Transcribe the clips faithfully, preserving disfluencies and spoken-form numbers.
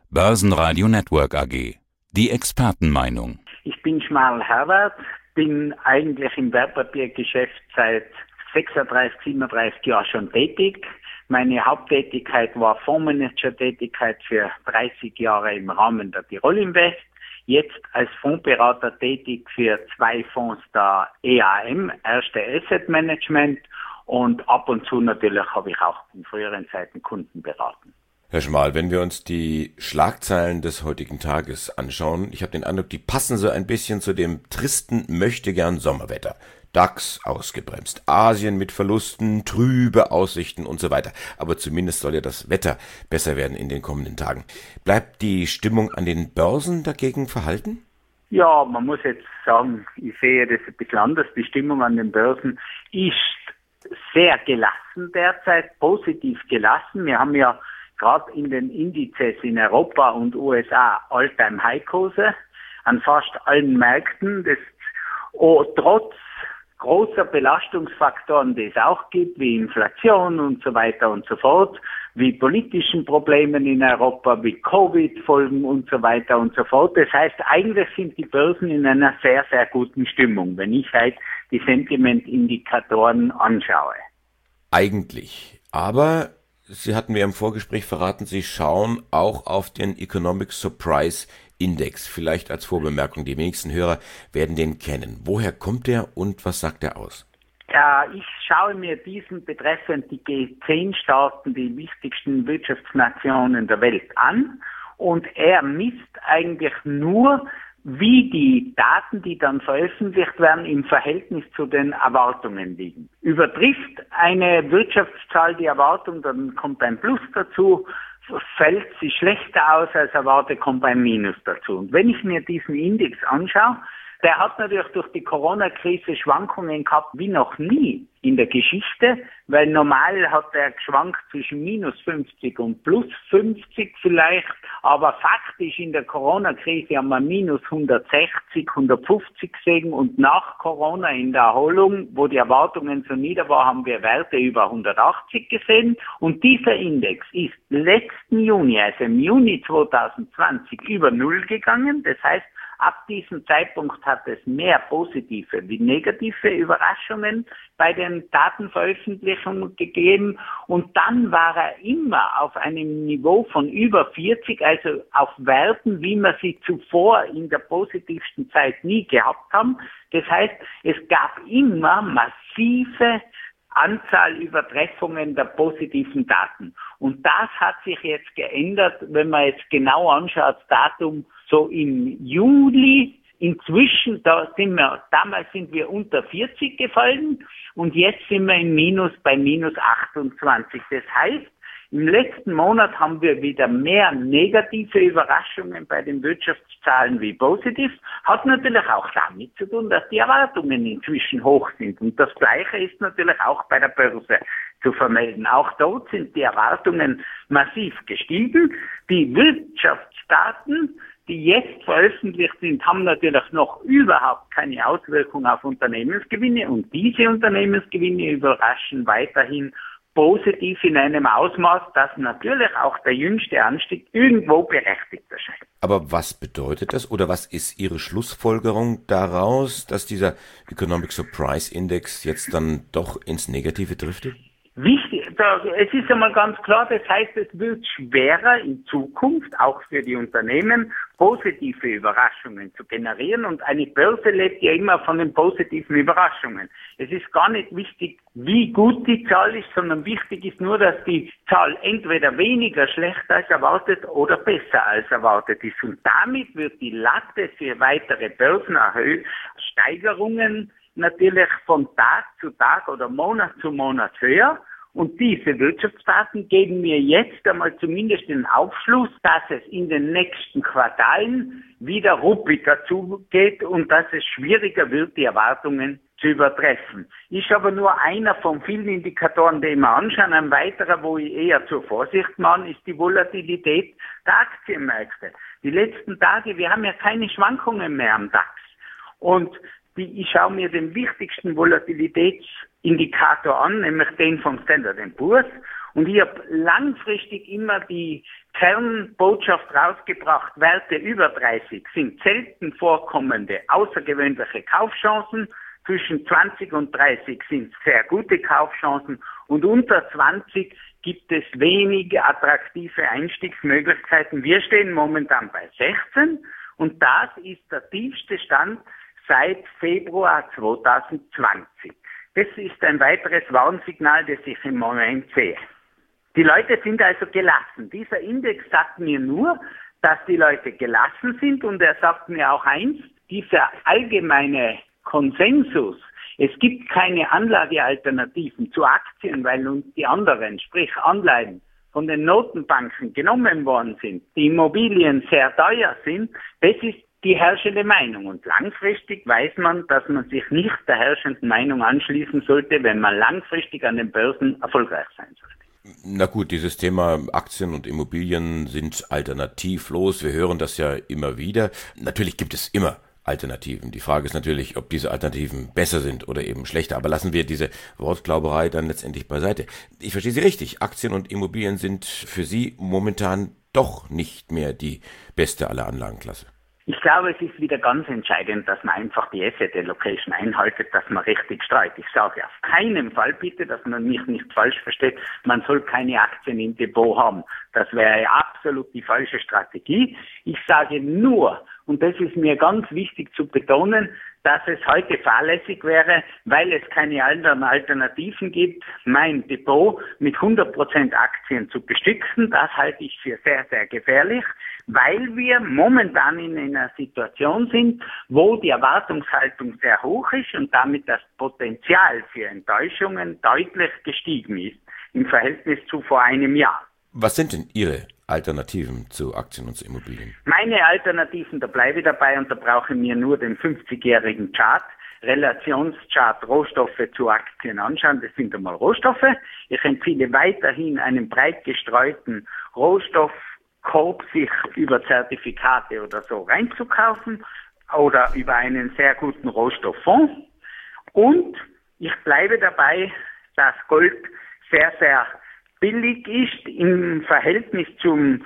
Börsenradio Network A G. Die Expertenmeinung. Ich bin Schmal Herbert, bin eigentlich im Wertpapiergeschäft seit sechsunddreißig, siebenunddreißig Jahren schon tätig. Meine Haupttätigkeit war Fondsmanager-Tätigkeit für dreißig Jahre im Rahmen der Tirol Invest. Jetzt als Fondsberater tätig für zwei Fonds der E A M, Erste Asset Management, und ab und zu natürlich habe ich auch in früheren Zeiten Kunden beraten. Herr Schmal, wenn wir uns die Schlagzeilen des heutigen Tages anschauen, ich habe den Eindruck, die passen so ein bisschen zu dem tristen Möchtegern Sommerwetter. DAX ausgebremst, Asien mit Verlusten, trübe Aussichten und so weiter. Aber zumindest soll ja das Wetter besser werden in den kommenden Tagen. Bleibt die Stimmung an den Börsen dagegen verhalten? Ja, man muss jetzt sagen, ich sehe das ein bisschen anders. Die Stimmung an den Börsen ist sehr gelassen derzeit, positiv gelassen. Wir haben ja gerade in den Indizes in Europa und U S A All-Time-High-Kurse an fast allen Märkten. Das oh, trotz großer Belastungsfaktoren, die es auch gibt, wie Inflation und so weiter und so fort, wie politischen Problemen in Europa, wie Covid-Folgen und so weiter und so fort. Das heißt, eigentlich sind die Börsen in einer sehr, sehr guten Stimmung, wenn ich halt die Sentiment-Indikatoren anschaue. Eigentlich. Aber Sie hatten mir im Vorgespräch verraten, Sie schauen auch auf den Economic Surprise Index. Vielleicht als Vorbemerkung, die wenigsten Hörer werden den kennen. Woher kommt der und was sagt er aus? Ja, ich schaue mir diesen betreffend die G zehn Staaten, die wichtigsten Wirtschaftsnationen der Welt an, und er misst eigentlich nur, wie die Daten, die dann veröffentlicht werden, im Verhältnis zu den Erwartungen liegen. Übertrifft eine Wirtschaftszahl die Erwartung, dann kommt ein Plus dazu. Fällt sie schlechter aus als erwartet, kommt ein Minus dazu. Und wenn ich mir diesen Index anschaue, der hat natürlich durch die Corona-Krise Schwankungen gehabt wie noch nie in der Geschichte, weil normal hat er geschwankt zwischen minus fünfzig und plus fünfzig vielleicht, aber faktisch in der Corona-Krise haben wir minus hundertsechzig, hundertfünfzig gesehen, und nach Corona in der Erholung, wo die Erwartungen so nieder waren, haben wir Werte über hundertachtzig gesehen, und dieser Index ist letzten Juni, also im Juni zweitausendzwanzig, über Null gegangen. Das heißt, ab diesem Zeitpunkt hat es mehr positive wie negative Überraschungen bei den Datenveröffentlichungen gegeben, und dann war er immer auf einem Niveau von über vierzig, also auf Werten, wie wir sie zuvor in der positivsten Zeit nie gehabt haben. Das heißt, es gab immer massive Anzahl Übertreffungen der positiven Daten. Und das hat sich jetzt geändert, wenn man jetzt genau anschaut, das Datum so im Juli. Inzwischen, da sind wir, damals sind wir unter vierzig gefallen, und jetzt sind wir im Minus bei minus achtundzwanzig. Das heißt, im letzten Monat haben wir wieder mehr negative Überraschungen bei den Wirtschaftszahlen wie positiv. Hat natürlich auch damit zu tun, dass die Erwartungen inzwischen hoch sind. Und das Gleiche ist natürlich auch bei der Börse zu vermelden. Auch dort sind die Erwartungen massiv gestiegen. Die Wirtschaftsdaten, die jetzt veröffentlicht sind, haben natürlich noch überhaupt keine Auswirkung auf Unternehmensgewinne, und diese Unternehmensgewinne überraschen weiterhin positiv in einem Ausmaß, dass natürlich auch der jüngste Anstieg irgendwo berechtigt erscheint. Aber was bedeutet das, oder was ist Ihre Schlussfolgerung daraus, dass dieser Economic Surprise Index jetzt dann doch ins Negative driftet? Wichtig, da, es ist einmal ganz klar, das heißt, es wird schwerer in Zukunft, auch für die Unternehmen, positive Überraschungen zu generieren, und eine Börse lebt ja immer von den positiven Überraschungen. Es ist gar nicht wichtig, wie gut die Zahl ist, sondern wichtig ist nur, dass die Zahl entweder weniger schlecht als erwartet oder besser als erwartet ist. Und damit wird die Latte für weitere Börsensteigerungen natürlich von Tag zu Tag oder Monat zu Monat höher. Und diese Wirtschaftsdaten geben mir jetzt einmal zumindest den Aufschluss, dass es in den nächsten Quartalen wieder ruppiger zugeht und dass es schwieriger wird, die Erwartungen zu übertreffen. Ist aber nur einer von vielen Indikatoren, die wir anschauen. Ein weiterer, wo ich eher zur Vorsicht mahne, ist die Volatilität der Aktienmärkte. Die letzten Tage, wir haben ja keine Schwankungen mehr am DAX. Und die, ich schaue mir den wichtigsten Volatilitätsindikator an, nämlich den vom Standard and Poor's. Und ich habe langfristig immer die Kernbotschaft rausgebracht, Werte über dreißig sind selten vorkommende, außergewöhnliche Kaufchancen. Zwischen zwanzig und dreißig sind sehr gute Kaufchancen und unter zwanzig gibt es wenige attraktive Einstiegsmöglichkeiten. Wir stehen momentan bei sechzehn und das ist der tiefste Stand seit Februar zwanzig zwanzig. Das ist ein weiteres Warnsignal, das ich im Moment sehe. Die Leute sind also gelassen. Dieser Index sagt mir nur, dass die Leute gelassen sind und er sagt mir auch eins, dieser allgemeine Konsensus, es gibt keine Anlagealternativen zu Aktien, weil uns die anderen, sprich Anleihen, von den Notenbanken genommen worden sind, die Immobilien sehr teuer sind, das ist die herrschende Meinung. Und langfristig weiß man, dass man sich nicht der herrschenden Meinung anschließen sollte, wenn man langfristig an den Börsen erfolgreich sein sollte. Na gut, dieses Thema Aktien und Immobilien sind alternativlos. Wir hören das ja immer wieder. Natürlich gibt es immer Alternativen. Die Frage ist natürlich, ob diese Alternativen besser sind oder eben schlechter. Aber lassen wir diese Wortglauberei dann letztendlich beiseite. Ich verstehe Sie richtig. Aktien und Immobilien sind für Sie momentan doch nicht mehr die beste aller Anlagenklasse. Ich glaube, es ist wieder ganz entscheidend, dass man einfach die Asset Allocation einhaltet, dass man richtig streut. Ich sage auf keinen Fall bitte, dass man mich nicht falsch versteht, man soll keine Aktien im Depot haben. Das wäre absolut die falsche Strategie. Ich sage nur, und das ist mir ganz wichtig zu betonen, dass es heute fahrlässig wäre, weil es keine anderen Alternativen gibt, mein Depot mit hundert Prozent Aktien zu bestücken. Das halte ich für sehr, sehr gefährlich, weil wir momentan in einer Situation sind, wo die Erwartungshaltung sehr hoch ist und damit das Potenzial für Enttäuschungen deutlich gestiegen ist im Verhältnis zu vor einem Jahr. Was sind denn Ihre Alternativen zu Aktien und zu Immobilien? Meine Alternativen, da bleibe ich dabei und da brauche ich mir nur den fünfzigjährigen Chart, Relationschart Rohstoffe zu Aktien anschauen. Das sind einmal Rohstoffe. Ich empfehle weiterhin einen breit gestreuten Rohstoffkorb sich über Zertifikate oder so reinzukaufen oder über einen sehr guten Rohstofffonds. Und ich bleibe dabei, dass Gold sehr, sehr billig ist im Verhältnis zum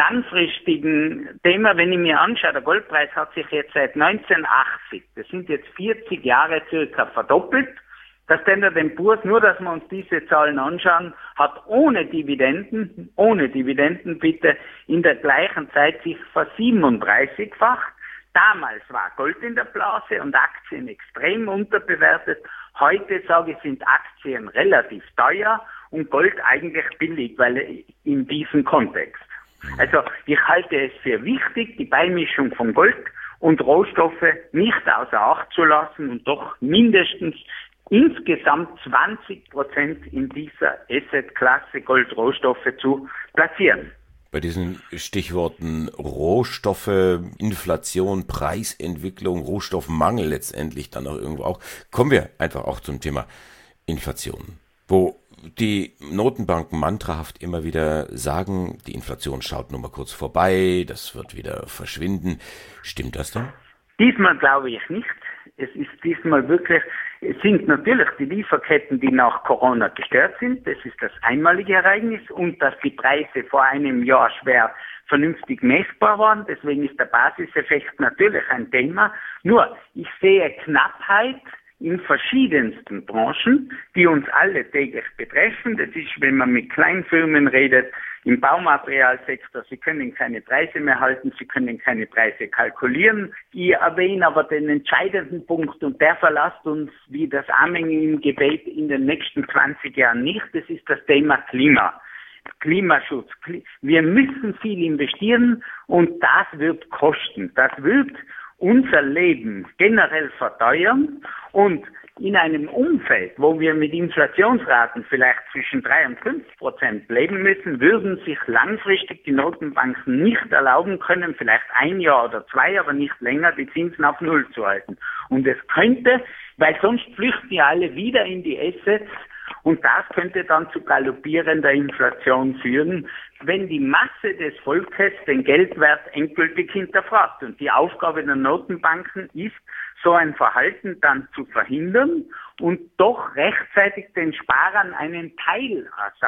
langfristigen Thema. Wenn ich mir anschaue, der Goldpreis hat sich jetzt seit neunzehnhundertachtzig, das sind jetzt vierzig Jahre circa verdoppelt. Das Standard and Poor's, nur dass wir uns diese Zahlen anschauen, hat ohne Dividenden, ohne Dividenden bitte, in der gleichen Zeit sich versiebenunddreißigfacht. Damals war Gold in der Blase und Aktien extrem unterbewertet. Heute, sage ich, sind Aktien relativ teuer und Gold eigentlich billig, weil in diesem Kontext. Also ich halte es für wichtig, die Beimischung von Gold und Rohstoffe nicht außer Acht zu lassen und doch mindestens insgesamt zwanzig Prozent in dieser Asset-Klasse Gold-Rohstoffe zu platzieren. Bei diesen Stichworten Rohstoffe, Inflation, Preisentwicklung, Rohstoffmangel letztendlich dann auch irgendwo auch, kommen wir einfach auch zum Thema Inflation, wo die Notenbanken mantrahaft immer wieder sagen, die Inflation schaut nur mal kurz vorbei, das wird wieder verschwinden. Stimmt das denn? Diesmal glaube ich nicht. Es ist diesmal wirklich, es sind natürlich die Lieferketten, die nach Corona gestört sind. Das ist das einmalige Ereignis und dass die Preise vor einem Jahr schwer vernünftig messbar waren. Deswegen ist der Basiseffekt natürlich ein Thema. Nur, ich sehe Knappheit in verschiedensten Branchen, die uns alle täglich betreffen. Das ist, wenn man mit Kleinfirmen redet, im Baumaterialsektor, sie können keine Preise mehr halten, sie können keine Preise kalkulieren. Ich erwähne aber den entscheidenden Punkt und der verlässt uns wie das Amen im Gebet in den nächsten zwanzig Jahren nicht. Das ist das Thema Klima. Klimaschutz. Wir müssen viel investieren und das wird kosten. Das wird unser Leben generell verteuern und in einem Umfeld, wo wir mit Inflationsraten vielleicht zwischen drei und fünf Prozent leben müssen, würden sich langfristig die Notenbanken nicht erlauben können, vielleicht ein Jahr oder zwei, aber nicht länger, die Zinsen auf Null zu halten. Und es könnte, weil sonst flüchten ja alle wieder in die Assets und das könnte dann zu galoppierender Inflation führen, wenn die Masse des Volkes den Geldwert endgültig hinterfragt. Und die Aufgabe der Notenbanken ist, so ein Verhalten dann zu verhindern und doch rechtzeitig den Sparern einen Teilersatz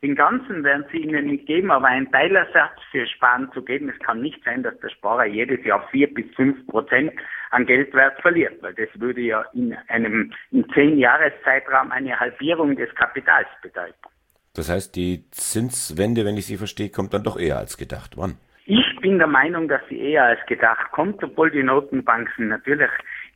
Den ganzen werden sie ihnen nicht geben, aber einen Teilersatz für Sparen zu geben, es kann nicht sein, dass der Sparer jedes Jahr vier bis fünf Prozent an Geldwert verliert, weil das würde ja in einem in zehn Jahreszeitraum eine Halbierung des Kapitals bedeuten. Das heißt, die Zinswende, wenn ich Sie verstehe, kommt dann doch eher als gedacht. Wann? Ich bin der Meinung, dass sie eher als gedacht kommt, obwohl die Notenbanken natürlich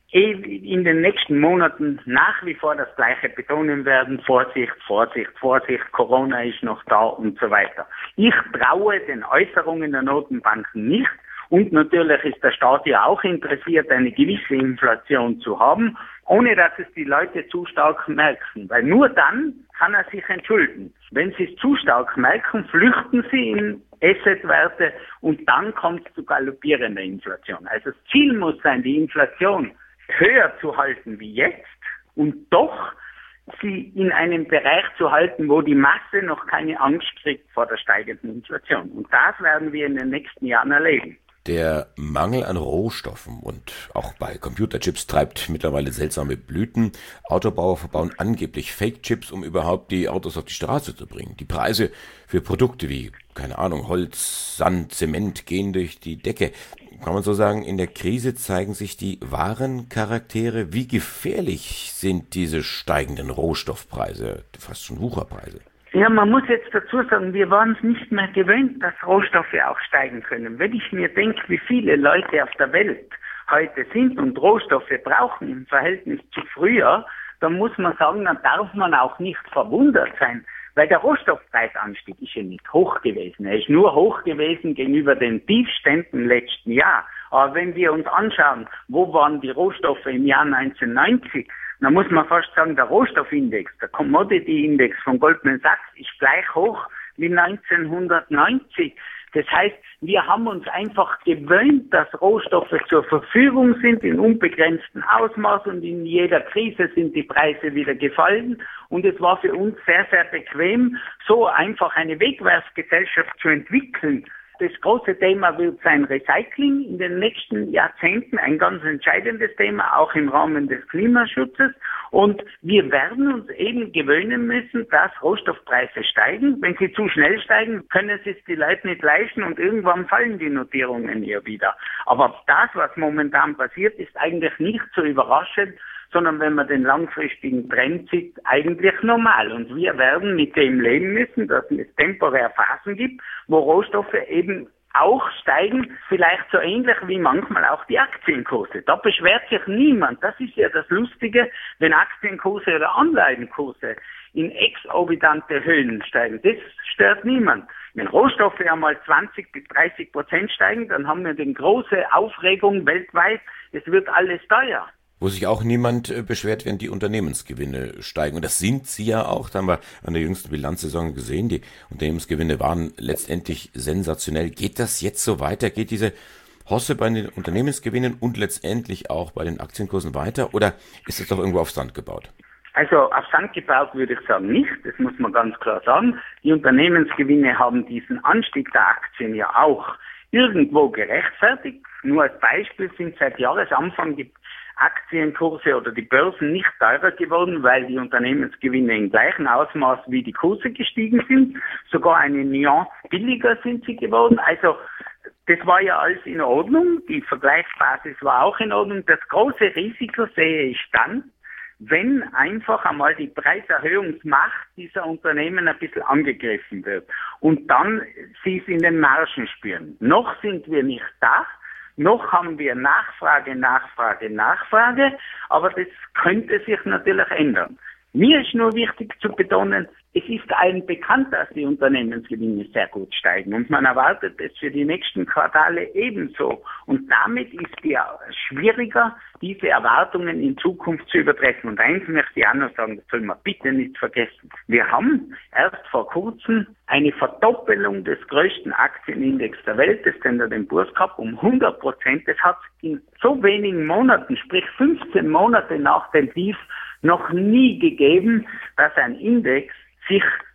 in den nächsten Monaten nach wie vor das Gleiche betonen werden. Vorsicht, Vorsicht, Vorsicht, Corona ist noch da und so weiter. Ich traue den Äußerungen der Notenbanken nicht. Und natürlich ist der Staat ja auch interessiert, eine gewisse Inflation zu haben, ohne dass es die Leute zu stark merken. Weil nur dann kann er sich entschulden. Wenn sie es zu stark merken, flüchten sie in Assetwerte und dann kommt es zu galoppierender Inflation. Also das Ziel muss sein, die Inflation höher zu halten wie jetzt und doch sie in einem Bereich zu halten, wo die Masse noch keine Angst kriegt vor der steigenden Inflation. Und das werden wir in den nächsten Jahren erleben. Der Mangel an Rohstoffen und auch bei Computerchips treibt mittlerweile seltsame Blüten. Autobauer verbauen angeblich Fake-Chips, um überhaupt die Autos auf die Straße zu bringen. Die Preise für Produkte wie, keine Ahnung, Holz, Sand, Zement gehen durch die Decke. Kann man so sagen, in der Krise zeigen sich die wahren Charaktere. Wie gefährlich sind diese steigenden Rohstoffpreise, fast schon Wucherpreise? Ja, man muss jetzt dazu sagen, wir waren es nicht mehr gewöhnt, dass Rohstoffe auch steigen können. Wenn ich mir denke, wie viele Leute auf der Welt heute sind und Rohstoffe brauchen im Verhältnis zu früher, dann muss man sagen, dann darf man auch nicht verwundert sein, weil der Rohstoffpreisanstieg ist ja nicht hoch gewesen. Er ist nur hoch gewesen gegenüber den Tiefständen letzten Jahr. Aber wenn wir uns anschauen, wo waren die Rohstoffe im Jahr neunzehnhundertneunzig, dann muss man fast sagen, der Rohstoffindex, der Commodity Index von Goldman Sachs ist gleich hoch wie neunzehnhundertneunzig. Das heißt, wir haben uns einfach gewöhnt, dass Rohstoffe zur Verfügung sind in unbegrenztem Ausmaß und in jeder Krise sind die Preise wieder gefallen. Und es war für uns sehr, sehr bequem, so einfach eine Wegwerfgesellschaft zu entwickeln. Das große Thema wird sein Recycling in den nächsten Jahrzehnten, ein ganz entscheidendes Thema, auch im Rahmen des Klimaschutzes. Und wir werden uns eben gewöhnen müssen, dass Rohstoffpreise steigen. Wenn sie zu schnell steigen, können sie es die Leute nicht leisten und irgendwann fallen die Notierungen hier wieder. Aber das, was momentan passiert, ist eigentlich nicht so überraschend, sondern wenn man den langfristigen Trend sieht, eigentlich normal. Und wir werden mit dem leben müssen, dass es temporär Phasen gibt, wo Rohstoffe eben auch steigen, vielleicht so ähnlich wie manchmal auch die Aktienkurse. Da beschwert sich niemand. Das ist ja das Lustige, wenn Aktienkurse oder Anleihenkurse in exorbitante Höhen steigen. Das stört niemand. Wenn Rohstoffe einmal zwanzig bis dreißig Prozent steigen, dann haben wir eine große Aufregung weltweit. Es wird alles teuer. Wo sich auch niemand äh, beschwert, wenn die Unternehmensgewinne steigen. Und das sind sie ja auch. Da haben wir an der jüngsten Bilanzsaison gesehen. Die Unternehmensgewinne waren letztendlich sensationell. Geht das jetzt so weiter? Geht diese Hosse bei den Unternehmensgewinnen und letztendlich auch bei den Aktienkursen weiter? Oder ist es doch irgendwo auf Sand gebaut? Also auf Sand gebaut würde ich sagen nicht. Das muss man ganz klar sagen. Die Unternehmensgewinne haben diesen Anstieg der Aktien ja auch irgendwo gerechtfertigt. Nur als Beispiel sind seit Jahresanfang die Aktienkurse oder die Börsen nicht teurer geworden, weil die Unternehmensgewinne im gleichen Ausmaß wie die Kurse gestiegen sind. Sogar eine Nuance billiger sind sie geworden. Also das war ja alles in Ordnung. Die Vergleichsbasis war auch in Ordnung. Das große Risiko sehe ich dann, wenn einfach einmal die Preiserhöhungsmacht dieser Unternehmen ein bisschen angegriffen wird und dann sie es in den Margen spüren. Noch sind wir nicht da. Noch haben wir Nachfrage, Nachfrage, Nachfrage, aber das könnte sich natürlich ändern. Mir ist nur wichtig zu betonen, es ist allen bekannt, dass die Unternehmensgewinne sehr gut steigen und man erwartet es für die nächsten Quartale ebenso. Und damit ist es ja schwieriger, diese Erwartungen in Zukunft zu übertreffen. Und eins möchte ich auch noch sagen, das soll man bitte nicht vergessen. Wir haben erst vor kurzem eine Verdoppelung des größten Aktienindex der Welt, des Standard and Poor's Cup, um hundert Prozent. Das hat in so wenigen Monaten, sprich fünfzehn Monate nach dem Tief, noch nie gegeben, dass ein Index sich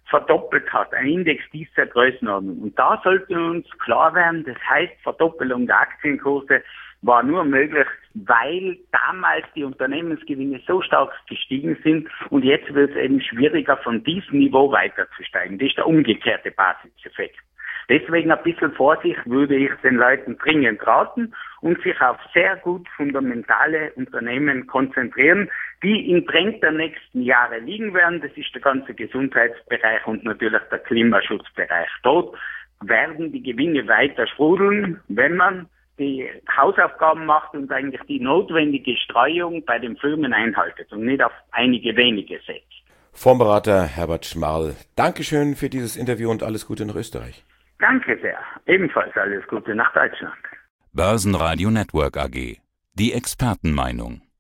verdoppelt hat, ein Index dieser Größenordnung. Und da sollte uns klar werden, das heißt, Verdoppelung der Aktienkurse war nur möglich, weil damals die Unternehmensgewinne so stark gestiegen sind und jetzt wird es eben schwieriger, von diesem Niveau weiterzusteigen. Das ist der umgekehrte Basiseffekt. Deswegen ein bisschen Vorsicht würde ich den Leuten dringend raten und sich auf sehr gut fundamentale Unternehmen konzentrieren, die im Trend der nächsten Jahre liegen werden. Das ist der ganze Gesundheitsbereich und natürlich der Klimaschutzbereich. Dort werden die Gewinne weiter sprudeln, wenn man die Hausaufgaben macht und eigentlich die notwendige Streuung bei den Firmen einhaltet und nicht auf einige wenige setzt. Fondsberater Herbert Schmarl, Dankeschön für dieses Interview und alles Gute nach Österreich. Danke sehr. Ebenfalls alles Gute nach Deutschland. Börsenradio Network A G. Die Expertenmeinung.